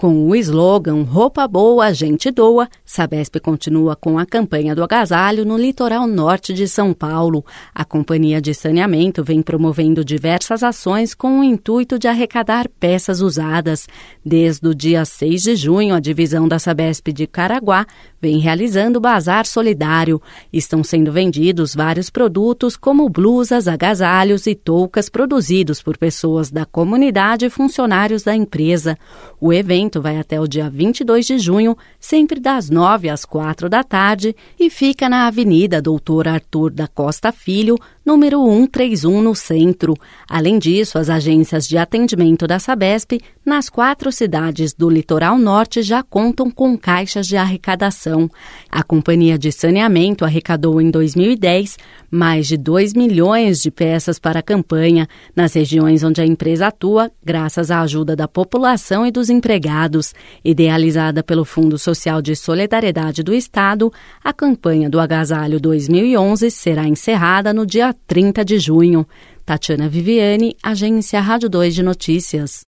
Com o slogan Roupa Boa, a gente doa, Sabesp continua com a campanha do agasalho no litoral norte de São Paulo. A Companhia de Saneamento vem promovendo diversas ações com o intuito de arrecadar peças usadas. Desde o dia 6 de junho, a divisão da Sabesp de Caraguá vem realizando o Bazar Solidário. Estão sendo vendidos vários produtos como blusas, agasalhos e toucas produzidos por pessoas da comunidade e funcionários da empresa. O evento vai até o dia 22 de junho, sempre das 9 às 4 da tarde, e fica na Avenida Doutor Arthur da Costa Filho, número 131, no centro. Além disso, as agências de atendimento da Sabesp, nas 4 cidades do litoral norte, já contam com caixas de arrecadação. A Companhia de Saneamento arrecadou em 2010 mais de 2 milhões de peças para a campanha, nas regiões onde a empresa atua, graças à ajuda da população e dos empregados. Idealizada pelo Fundo Social de Solidariedade do Estado, a campanha do Agasalho 2011 será encerrada no dia 30 de junho. Tatiana Viviane, Agência Rádio 2 de Notícias.